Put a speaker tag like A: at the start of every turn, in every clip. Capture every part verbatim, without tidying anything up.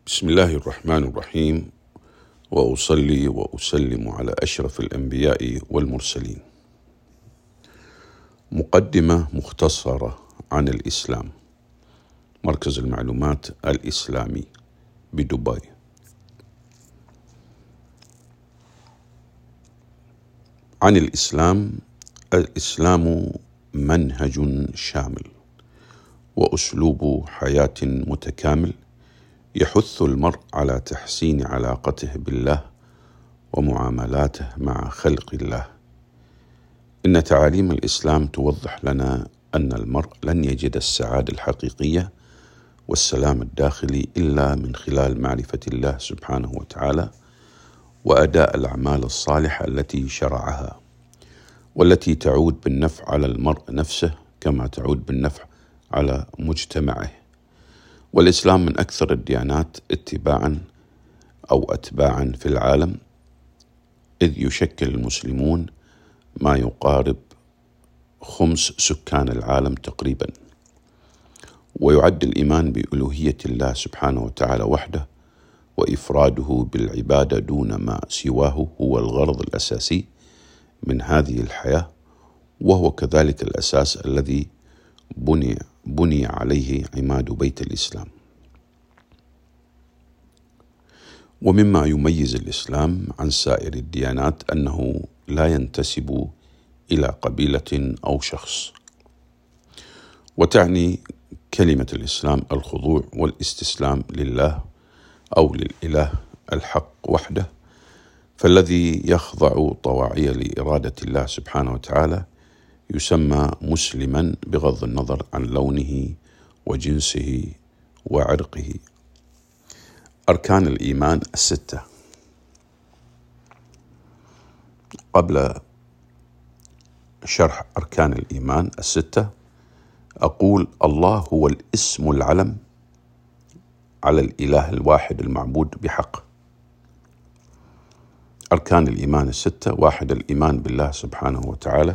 A: بسم الله الرحمن الرحيم، وأصلي وأسلم على أشرف الأنبياء والمرسلين. مقدمة مختصرة عن الإسلام. مركز المعلومات الإسلامي بدبي. عن الإسلام: الإسلام منهج شامل وأسلوب حياة متكامل يحث المرء على تحسين علاقته بالله ومعاملاته مع خلق الله. إن تعاليم الإسلام توضح لنا أن المرء لن يجد السعادة الحقيقية والسلام الداخلي إلا من خلال معرفة الله سبحانه وتعالى وأداء الأعمال الصالحة التي شرعها، والتي تعود بالنفع على المرء نفسه كما تعود بالنفع على مجتمعه. والإسلام من أكثر الديانات اتباعا أو أتباعا في العالم، إذ يشكل المسلمون ما يقارب خمس سكان العالم تقريبا. ويعد الإيمان بألوهية الله سبحانه وتعالى وحده وإفراده بالعبادة دون ما سواه هو الغرض الأساسي من هذه الحياة، وهو كذلك الأساس الذي بني بني عليه عماد بيت الإسلام. ومما يميز الإسلام عن سائر الديانات أنه لا ينتسب إلى قبيلة أو شخص. وتعني كلمة الإسلام الخضوع والاستسلام لله أو للإله الحق وحده، فالذي يخضع طواعية لإرادة الله سبحانه وتعالى يسمى مسلما بغض النظر عن لونه وجنسه وعرقه. أركان الإيمان الستة. قبل شرح أركان الإيمان الستة أقول: الله هو الاسم العلم على الإله الواحد المعبود بحق. أركان الإيمان الستة: واحد، الإيمان بالله سبحانه وتعالى.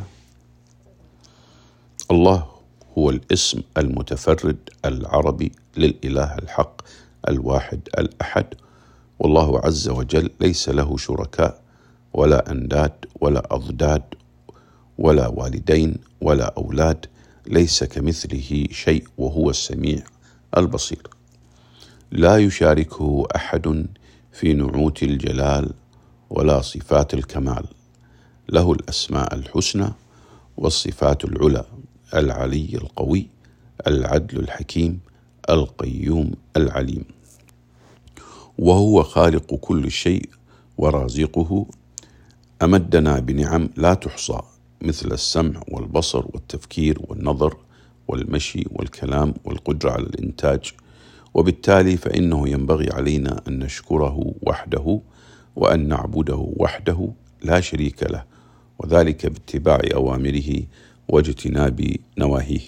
A: الله هو الاسم المتفرد العربي للإله الحق الواحد الأحد، والله عز وجل ليس له شركاء ولا أنداد ولا أضداد ولا والدين ولا أولاد، ليس كمثله شيء وهو السميع البصير. لا يشاركه أحد في نعوت الجلال ولا صفات الكمال، له الأسماء الحسنى والصفات العلى: العلي القوي، العدل الحكيم، القيوم العليم. وهو خالق كل شيء ورازقه، أمدنا بنعم لا تحصى مثل السمع والبصر والتفكير والنظر والمشي والكلام والقدرة على الإنتاج، وبالتالي فإنه ينبغي علينا أن نشكره وحده وأن نعبده وحده لا شريك له، وذلك باتباع أوامره واجتناب نواهيه.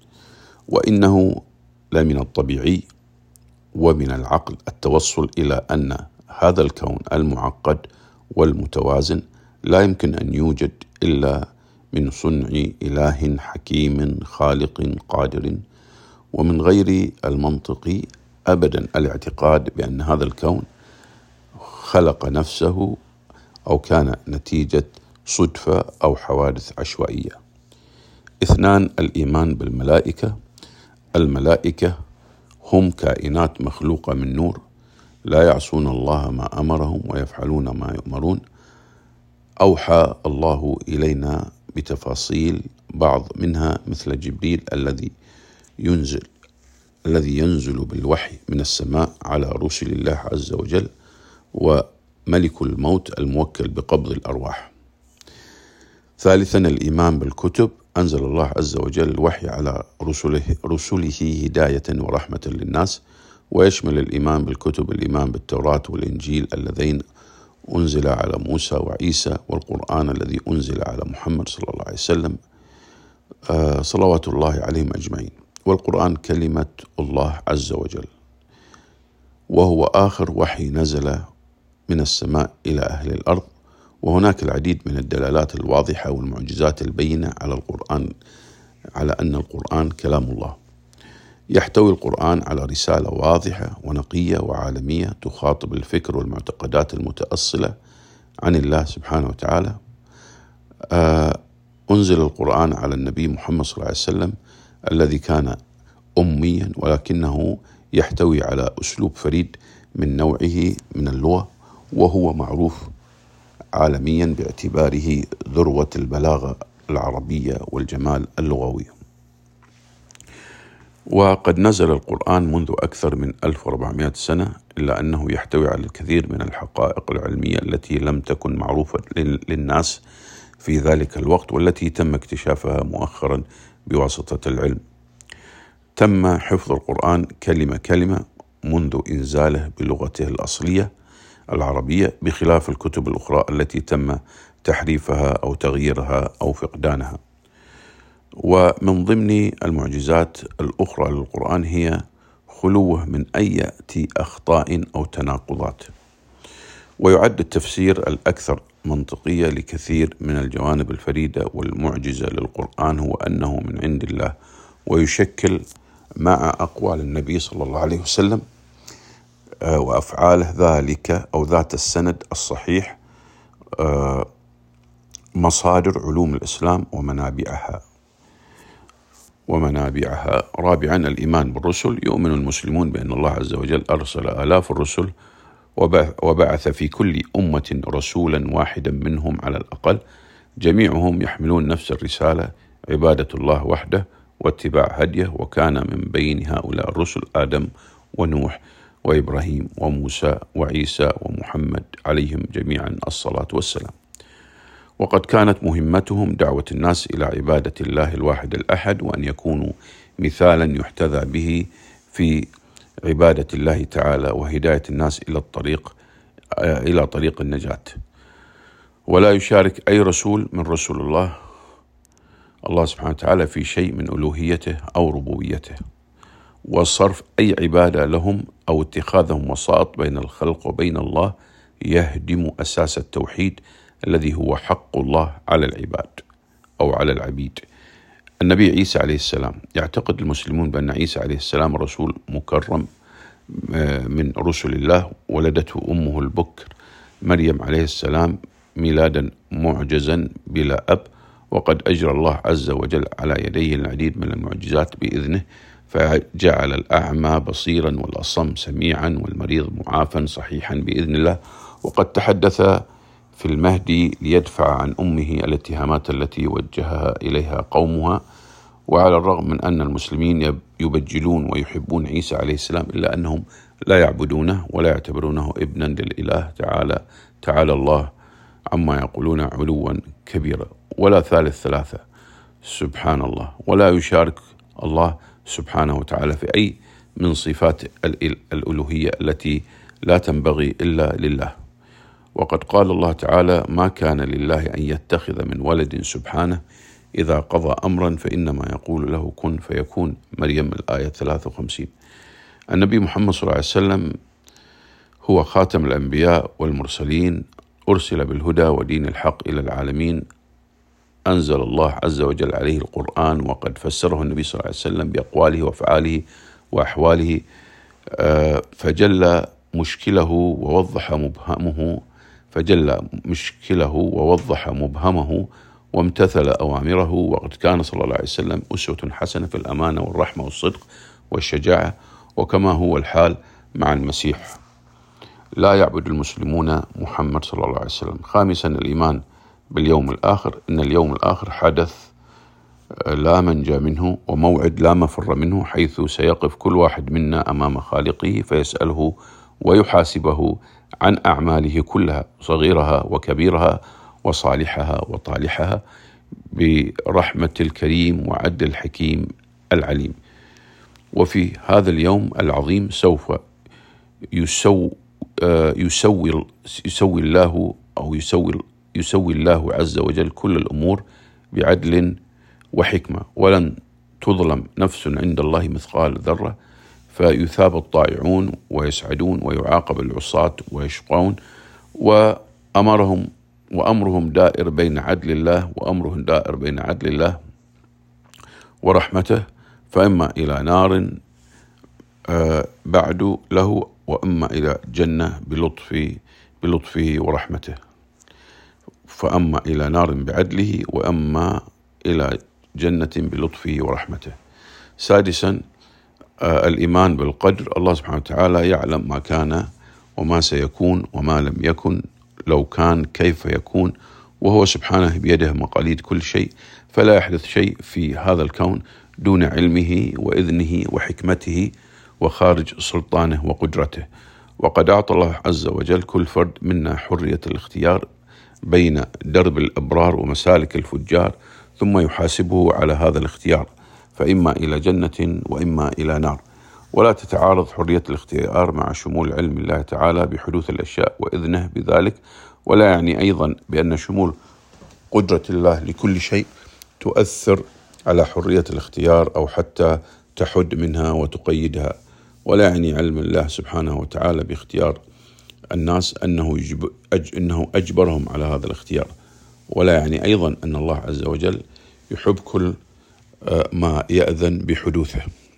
A: وإنه لمن الطبيعي ومن العقل التوصل إلى أن هذا الكون المعقد والمتوازن لا يمكن أن يوجد إلا من صنع إله حكيم خالق قادر، ومن غير المنطقي أبدا الاعتقاد بأن هذا الكون خلق نفسه أو كان نتيجة صدفة أو حوادث عشوائية. اثنان، الإيمان بالملائكة. الملائكة هم كائنات مخلوقة من نور، لا يعصون الله ما أمرهم ويفعلون ما يؤمرون. أوحى الله إلينا بتفاصيل بعض منها، مثل جبريل الذي ينزل الذي ينزل بالوحي من السماء على رسل الله عز وجل، وملك الموت الموكل بقبض الأرواح. ثالثا، الإيمان بالكتب. أنزل الله عز وجل الوحي على رسله, رسله هداية ورحمة للناس، ويشمل الإيمان بالكتب الإيمان بالتوراة والإنجيل اللذين أنزل على موسى وعيسى، والقرآن الذي أنزل على محمد صلى الله عليه وسلم آه صلوات الله عليهم أجمعين. والقرآن كلمة الله عز وجل، وهو آخر وحي نزل من السماء إلى أهل الأرض. وهناك العديد من الدلالات الواضحة والمعجزات البينة على القرآن على أن القرآن كلام الله. يحتوي القرآن على رسالة واضحة ونقية وعالمية تخاطب الفكر والمعتقدات المتأصلة عن الله سبحانه وتعالى. أنزل القرآن على النبي محمد صلى الله عليه وسلم الذي كان أميا، ولكنه يحتوي على أسلوب فريد من نوعه من اللغة، وهو معروف عالميا باعتباره ذروة البلاغة العربية والجمال اللغوي. وقد نزل القرآن منذ أكثر من ألف وأربعمائة سنة، إلا أنه يحتوي على الكثير من الحقائق العلمية التي لم تكن معروفة للناس في ذلك الوقت، والتي تم اكتشافها مؤخرا بواسطة العلم. تم حفظ القرآن كلمة كلمة منذ إنزاله بلغته الأصلية العربية، بخلاف الكتب الأخرى التي تم تحريفها أو تغييرها أو فقدانها. ومن ضمن المعجزات الأخرى للقرآن هي خلوه من أي أخطاء أو تناقضات. ويعد التفسير الأكثر منطقية لكثير من الجوانب الفريدة والمعجزة للقرآن هو أنه من عند الله، ويشكل مع أقوال النبي صلى الله عليه وسلم وأفعاله ذلك أو ذات السند الصحيح مصادر علوم الإسلام ومنابعها ومنابعها. رابعا، الإيمان بالرسل. يؤمن المسلمون بأن الله عز وجل أرسل آلاف الرسل، وبعث في كل أمة رسولا واحدا منهم على الأقل، جميعهم يحملون نفس الرسالة: عبادة الله وحده واتباع هديه. وكان من بين هؤلاء الرسل آدم ونوح وإبراهيم وموسى وعيسى ومحمد عليهم جميعا الصلاة والسلام. وقد كانت مهمتهم دعوة الناس إلى عبادة الله الواحد الأحد، وأن يكونوا مثالا يحتذى به في عبادة الله تعالى وهداية الناس إلى الطريق إلى طريق النجاة. ولا يشارك أي رسول من رسل الله الله سبحانه وتعالى في شيء من ألوهيته أو ربوبيته، وصرف أي عبادة لهم أو اتخاذهم وساط بين الخلق وبين الله يهدم أساس التوحيد الذي هو حق الله على العباد أو على العبيد. النبي عيسى عليه السلام، يعتقد المسلمون بأن عيسى عليه السلام رسول مكرم من رسل الله، ولدته أمه البكر مريم عليه السلام ميلادا معجزا بلا أب. وقد أجرى الله عز وجل على يديه العديد من المعجزات بإذنه، فجعل الأعمى بصيرا والأصم سميعا والمريض معافا صحيحا بإذن الله. وقد تحدث في المهدي ليدفع عن أمه الاتهامات التي وجهها إليها قومها. وعلى الرغم من أن المسلمين يبجلون ويحبون عيسى عليه السلام، إلا أنهم لا يعبدونه ولا يعتبرونه ابنا للإله تعالى تعالى الله عما يقولون علوا كبيرا، ولا ثالث ثلاثة سبحان الله، ولا يشارك الله سبحانه وتعالى في أي من صفات الألوهية التي لا تنبغي إلا لله. وقد قال الله تعالى: ما كان لله أن يتخذ من ولد سبحانه، إذا قضى أمرا فإنما يقول له كن فيكون. مريم الآية ثلاثة وخمسين. النبي محمد صلى الله عليه وسلم هو خاتم الأنبياء والمرسلين، أرسل بالهدى ودين الحق إلى العالمين. أنزل الله عز وجل عليه القرآن، وقد فسره النبي صلى الله عليه وسلم بأقواله وأفعاله وأحواله، فجل مشكله ووضح مبهمه فجل مشكله ووضح مبهمه وامتثل أوامره. وقد كان صلى الله عليه وسلم أسوة حسنة في الأمانة والرحمة والصدق والشجاعة، وكما هو الحال مع المسيح. لا يعبد المسلمون محمد صلى الله عليه وسلم. خامسا، الإيمان باليوم الآخر. إن اليوم الآخر حدث لا منجى منه وموعد لا مفر منه، حيث سيقف كل واحد منا أمام خالقه فيسأله ويحاسبه عن أعماله كلها، صغيرها وكبيرها وصالحها وطالحها، برحمة الكريم وعدل الحكيم العليم. وفي هذا اليوم العظيم سوف يسوي يسوي يسوي الله أو يسوي يسوي الله عز وجل كل الأمور بعدل وحكمة، ولن تظلم نفس عند الله مثقال ذرة، فيثاب الطائعون ويسعدون ويعاقب العصاة ويشقون. وأمرهم وأمرهم دائر بين عدل الله وأمرهم دائر بين عدل الله ورحمته، فإما إلى نار بعد له، وأما إلى جنة بلطفه, بلطفه ورحمته، فأما إلى نار بعدله، وأما إلى جنة بلطفه ورحمته. سادسا الإيمان بالقدر. الله سبحانه وتعالى يعلم ما كان وما سيكون وما لم يكن، لو كان كيف يكون، وهو سبحانه بيده مقاليد كل شيء، فلا يحدث شيء في هذا الكون دون علمه وإذنه وحكمته وخارج سلطانه وقدرته. وقد أعطى الله عز وجل كل فرد منا حرية الاختيار بين درب الأبرار ومسالك الفجار، ثم يحاسبه على هذا الاختيار، فإما إلى جنة وإما إلى نار. ولا تتعارض حرية الاختيار مع شمول علم الله تعالى بحدوث الأشياء وإذنه بذلك، ولا يعني أيضا بأن شمول قدرة الله لكل شيء تؤثر على حرية الاختيار أو حتى تحد منها وتقيدها. ولا يعني علم الله سبحانه وتعالى باختيار الناس أنه, يجب أج أنه أجبرهم على هذا الاختيار، ولا يعني أيضا أن الله عز وجل يحب كل ما يأذن بحدوثه.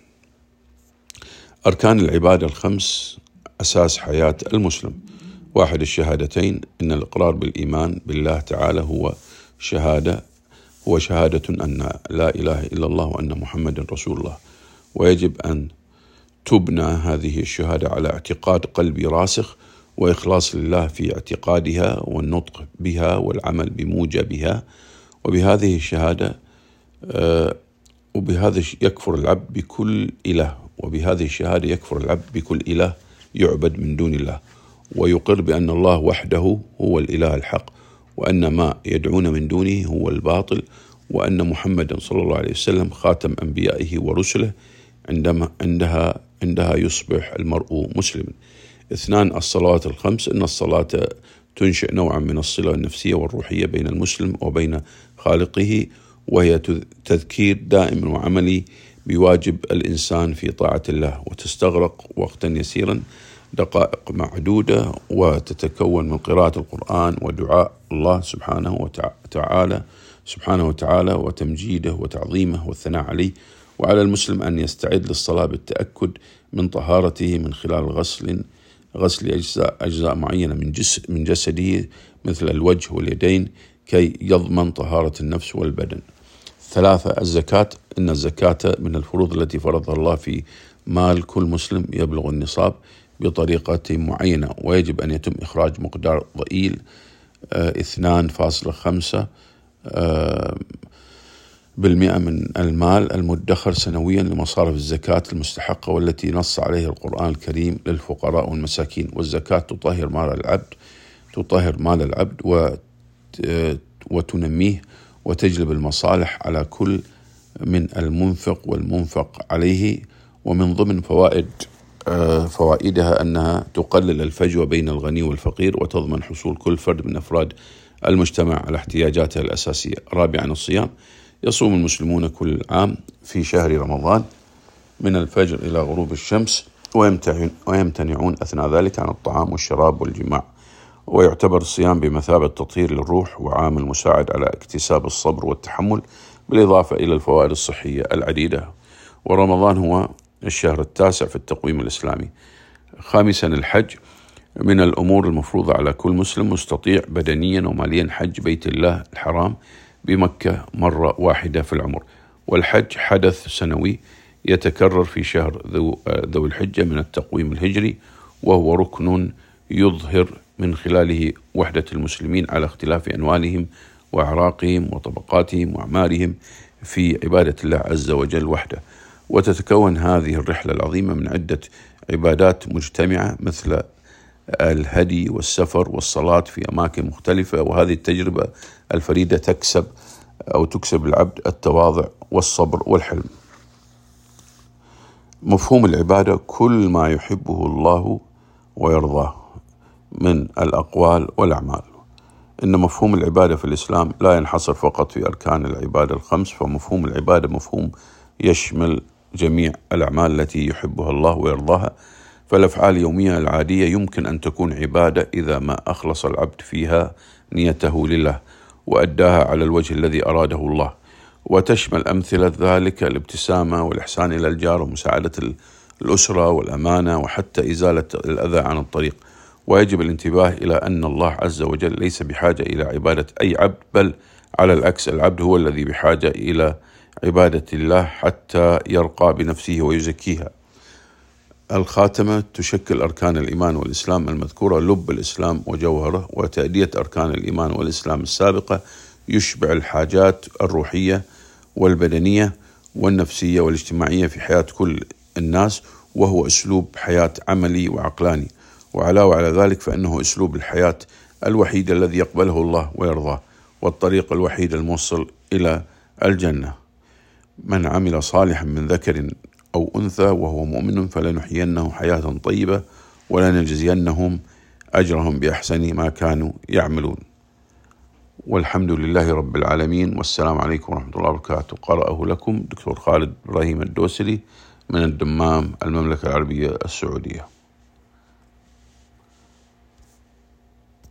A: أركان العبادة الخمس أساس حياة المسلم. واحد، الشهادتين. إن الإقرار بالإيمان بالله تعالى هو شهادة هو شهادة أن لا إله إلا الله وأن محمد رسول الله، ويجب أن تبنى هذه الشهادة على اعتقاد قلبي راسخ وإخلاص لله في اعتقادها والنطق بها والعمل بموجبها. وبهذه الشهادة آه وبهذا يكفر العبد بكل إله وبهذه الشهادة يكفر العبد بكل إله يعبد من دون الله، ويقر بأن الله وحده هو الإله الحق، وأن ما يدعون من دونه هو الباطل، وأن محمدا صلى الله عليه وسلم خاتم أنبيائه ورسله. عندما عندها عندها يصبح المرء مسلما. اثنان، الصلوات الخمس. إن الصلاة تنشئ نوعا من الصلة النفسية والروحية بين المسلم وبين خالقه، وهي تذكير دائم وعملي بواجب الإنسان في طاعة الله، وتستغرق وقتا يسيرا دقائق معدودة، وتتكون من قراءة القرآن ودعاء الله سبحانه وتعالى سبحانه وتعالى وتمجيده وتعظيمه والثناء عليه. وعلى المسلم أن يستعد للصلاة بالتأكد من طهارته من خلال غسل غسل أجزاء, أجزاء معينة من, جس من جسده مثل الوجه واليدين كي يضمن طهارة النفس والبدن. ثلاثة، الزكاة. إن الزكاة من الفروض التي فرضها الله في مال كل مسلم يبلغ النصاب بطريقة معينة، ويجب أن يتم إخراج مقدار ضئيل اثنان فاصلة خمسة بالمئة من المال المدخر سنويا لمصارف الزكاة المستحقة، والتي نص عليه القرآن الكريم للفقراء والمساكين. والزكاة تطهر مال العبد تطهر مال العبد وتنميه وتجلب المصالح على كل من المنفق والمنفق عليه. ومن ضمن فوائد فوائدها أنها تقلل الفجوة بين الغني والفقير، وتضمن حصول كل فرد من أفراد المجتمع على احتياجاته الأساسية. رابعا، الصيام. يصوم المسلمون كل عام في شهر رمضان من الفجر إلى غروب الشمس، ويمتنعون أثناء ذلك عن الطعام والشراب والجماع، ويعتبر الصيام بمثابة تطهير للروح وعامل مساعد على اكتساب الصبر والتحمل، بالإضافة إلى الفوائد الصحية العديدة. ورمضان هو الشهر التاسع في التقويم الإسلامي. خامسا، الحج. من الأمور المفروضة على كل مسلم مستطيع بدنيا وماليا حج بيت الله الحرام بمكة مرة واحدة في العمر. والحج حدث سنوي يتكرر في شهر ذو, ذو الحجة من التقويم الهجري، وهو ركن يظهر من خلاله وحدة المسلمين على اختلاف أنوالهم وأعراقهم وطبقاتهم وأعمارهم في عبادة الله عز وجل وحده. وتتكون هذه الرحلة العظيمة من عدة عبادات مجتمعة مثل الهدي والسفر والصلاة في أماكن مختلفة. وهذه التجربة الفريدة تكسب أو تكسب العبد التواضع والصبر والحلم. مفهوم العبادة كل ما يحبه الله ويرضاه من الأقوال والأعمال. إن مفهوم العبادة في الإسلام لا ينحصر فقط في أركان العبادة الخمس، فمفهوم العبادة مفهوم يشمل جميع الأعمال التي يحبها الله ويرضاها. فالأفعال اليومية العادية يمكن أن تكون عبادة إذا ما أخلص العبد فيها نيته لله وأداها على الوجه الذي أراده الله. وتشمل أمثلة ذلك الابتسامة والإحسان إلى الجار ومساعدة الأسرة والأمانة وحتى إزالة الأذى عن الطريق. ويجب الانتباه إلى أن الله عز وجل ليس بحاجة إلى عبادة أي عبد، بل على العكس، العبد هو الذي بحاجة إلى عبادة الله حتى يرقى بنفسه ويزكيها. الخاتمة تشكل أركان الإيمان والإسلام المذكورة لب الإسلام وجوهره، وتأدية أركان الإيمان والإسلام السابقة يشبع الحاجات الروحية والبدنية والنفسية والاجتماعية في حياة كل الناس، وهو أسلوب حياة عملي وعقلاني. وعلاوة على ذلك فإنه أسلوب الحياة الوحيد الذي يقبله الله ويرضاه، والطريق الوحيد الموصل إلى الجنة. من عمل صالحا من ذكر أو أنثى وهو مؤمن فلنحيينه حياة طيبة ولنجزينهم أجرهم بأحسن ما كانوا يعملون. والحمد لله رب العالمين، والسلام عليكم ورحمة الله وبركاته. قرأه لكم دكتور خالد إبراهيم الدوسري من الدمام، المملكة العربية السعودية.